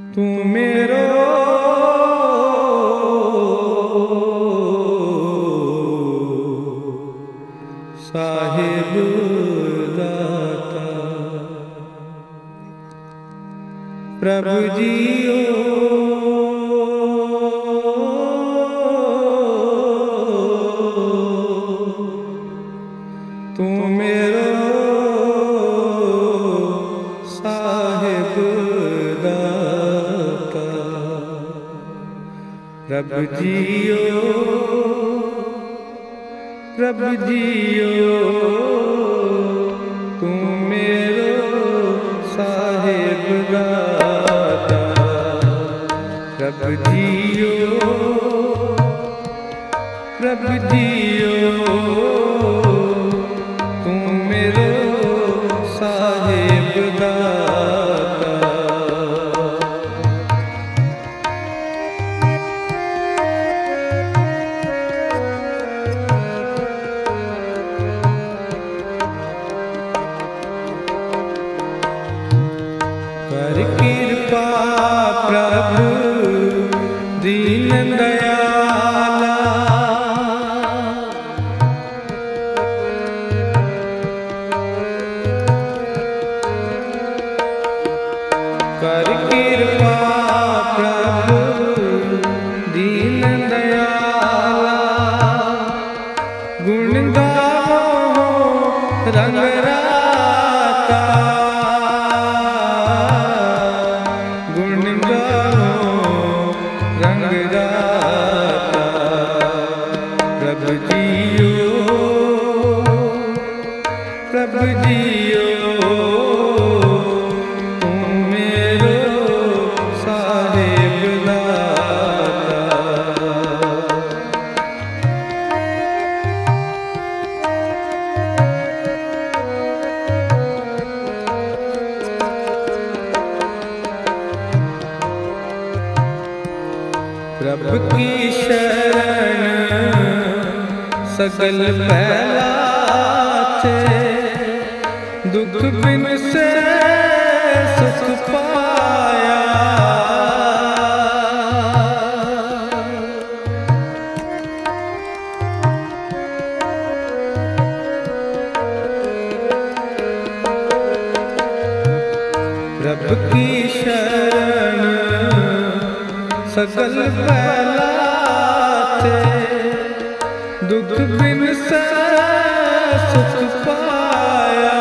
तू मेरो साहिब दाता। प्रभु जियो तू मेरो साहिब दाता। प्रभु जियो प्रभु जियो तू मेरो साहिब दाता। प्रभु जियो प्रभु जियो तू मेरो साहिब दाता। कर कृपा प्रभु दीन दयाला। कर कृपा प्रभु दीन दयाला। गुण गाओ रंग राता। गुण गाओ रंग राता। प्रभु जियो प्रभु जियो तू मेरो साहिब दाता। प्रभु की शरण सगल फैलाते। दुख बिन से सुख पाया। प्रभु की शरण सगल फैलाते। दुख बिन से सुख पाया।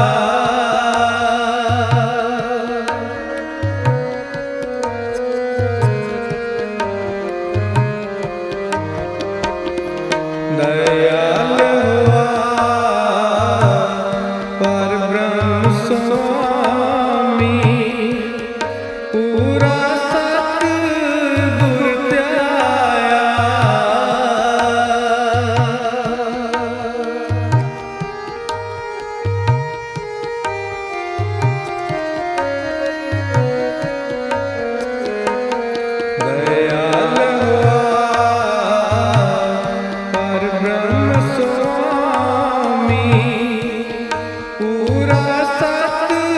दयाल हुआ पर ब्रह्म स्वामी। पूरा सतगुर त्याया। दयाल हुआ पर ब्रह्म स्वामी। पूरा सत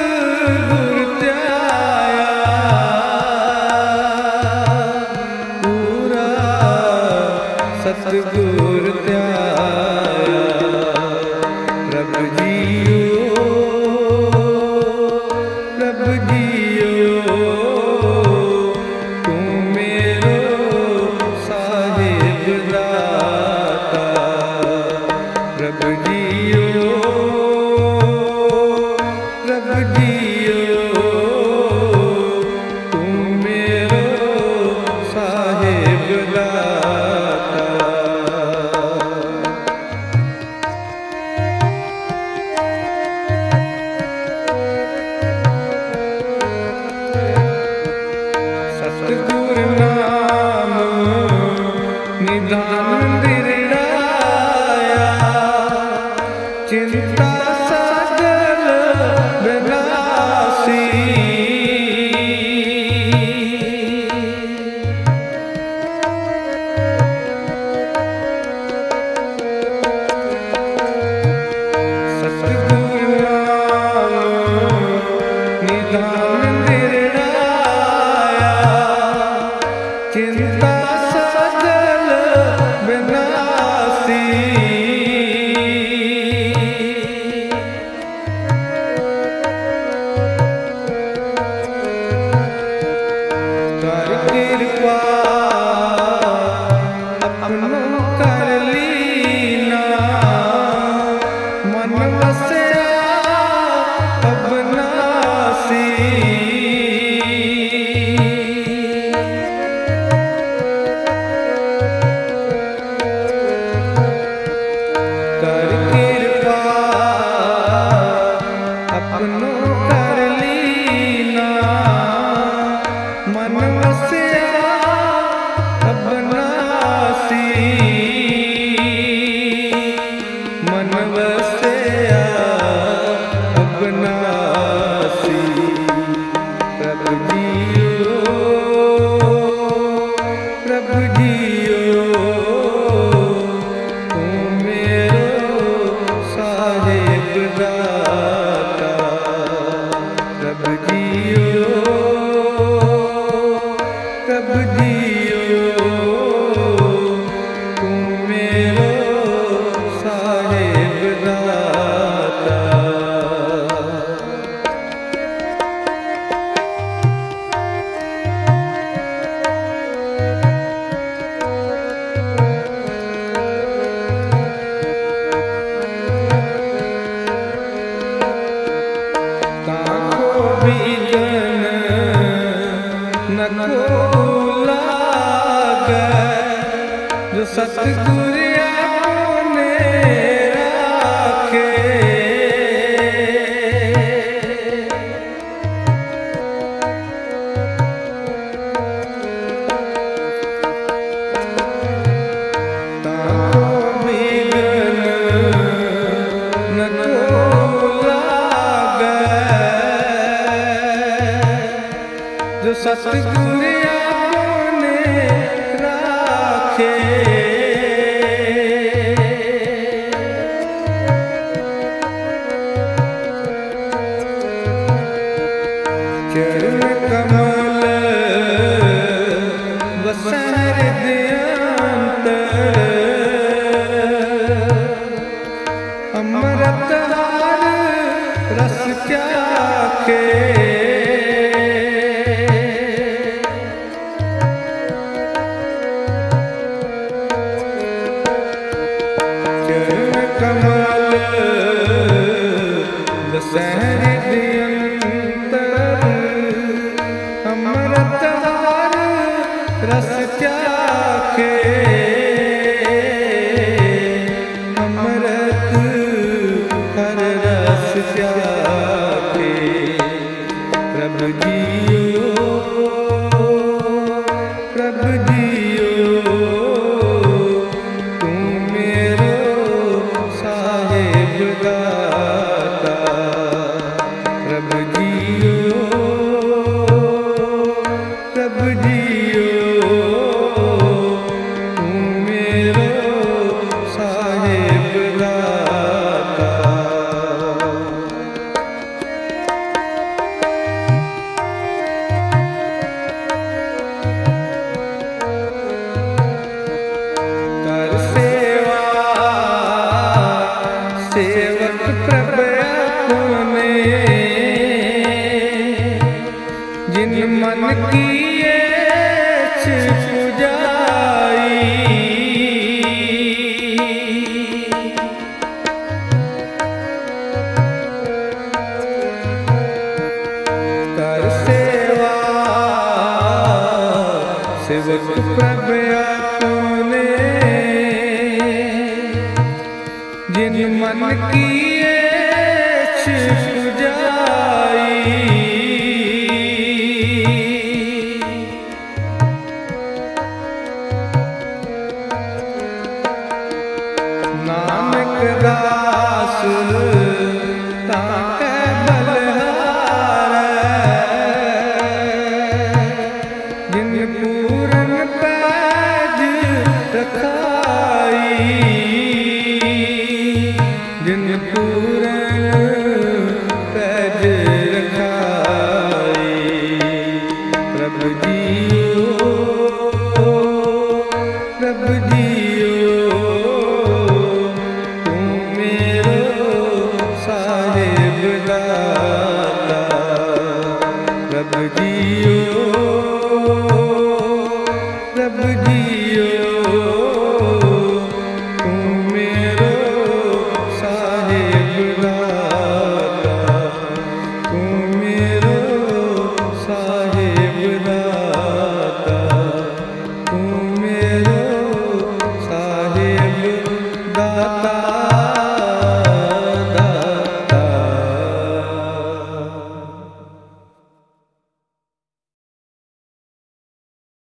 मनो कर लीना, मन वसया अब नासी, मन वसया अब नासी। प्रभु जियो, प्रभु जियो, तू मेरो साहिब दाता। प्रभु जियो, प्रभु जियो, तू मेरो साहिब दाता। बिगन न को लागे, जो सतगुरु आपने राखे। ताको बिगन न को लागे, जो सतगुरु आपने राखे। चरण कमल बसै हृदयंत, अमृत हार रस चाखे। कमल बसै हृदयंतर, अमृत हार रस चाखे। अमृत हर रस चाखे। प्रभु जियो, प्रभु जियो, तू मेरो साहिब दाता। प्रभु जियो, प्रभु जियो, तू मेरो साहिब दाता। कर सेवा सेवक प्रभु अपने, जिन मन किए पुजाई। कर सेवा सेवक प्रभु अपने, जिन मन की